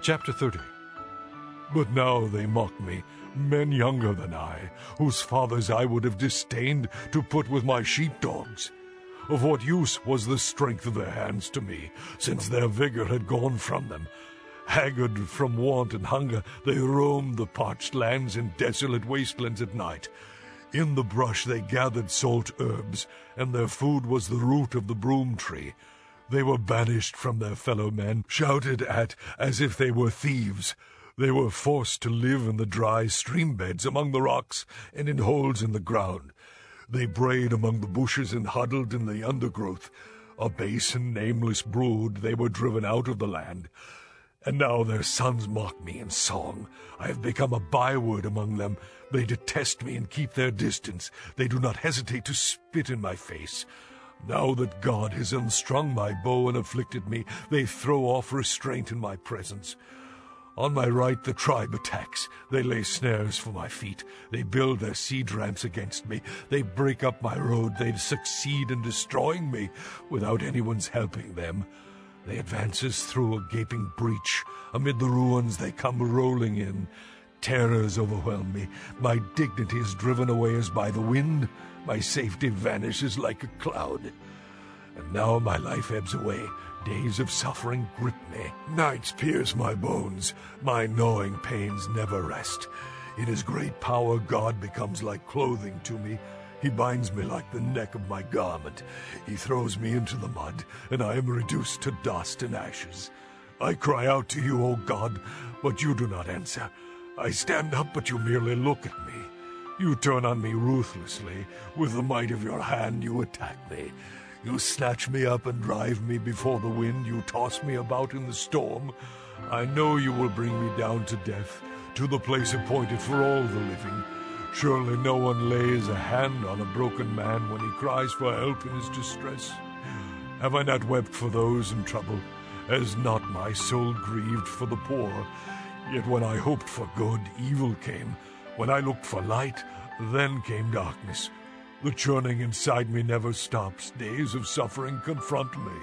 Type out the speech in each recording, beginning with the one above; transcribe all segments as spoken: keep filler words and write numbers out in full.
Chapter thirty. But now they mock me, men younger than I, whose fathers I would have disdained to put with my sheepdogs. Of what use was the strength of their hands to me, since their vigor had gone from them? Haggard from want and hunger, they roamed the parched lands and desolate wastelands at night. In the brush they gathered salt herbs, and their food was the root of the broom tree. They were banished from their fellow men, shouted at as if they were thieves. They were forced to live in the dry stream beds among the rocks and in holes in the ground. They brayed among the bushes and huddled in the undergrowth. A base and nameless brood, they were driven out of the land. And now their sons mock me in song. I have become a byword among them. They detest me and keep their distance. They do not hesitate to spit in my face. Now that God has unstrung my bow and afflicted me, they throw off restraint in my presence. On my right the tribe attacks. They lay snares for my feet. They build their siege ramps against me. They break up my road. They succeed in destroying me without anyone's helping them. They advances through a gaping breach. Amid the ruins they come rolling in. Terrors overwhelm me. My dignity is driven away as by the wind. My safety vanishes like a cloud. And now my life ebbs away. Days of suffering grip me. Nights pierce my bones. My gnawing pains never rest. In his great power God becomes like clothing to me. He binds me like the neck of my garment. He throws me into the mud, and I am reduced to dust and ashes. I cry out to you, O God, but you do not answer. I stand up, but you merely look at me. You turn on me ruthlessly. With the might of your hand you attack me. You snatch me up and drive me before the wind. You toss me about in the storm. I know you will bring me down to death, to the place appointed for all the living. Surely no one lays a hand on a broken man when he cries for help in his distress. Have I not wept for those in trouble? Has not my soul grieved for the poor? Yet when I hoped for good, evil came. When I looked for light, then came darkness. The churning inside me never stops. Days of suffering confront me.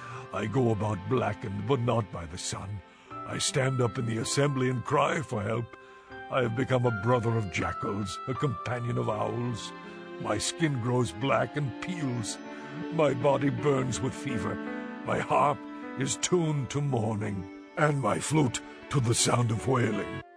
I go about blackened, but not by the sun. I stand up in the assembly and cry for help. I have become a brother of jackals, a companion of owls. My skin grows black and peels. My body burns with fever. My harp is tuned to mourning, and my flute to the sound of wailing.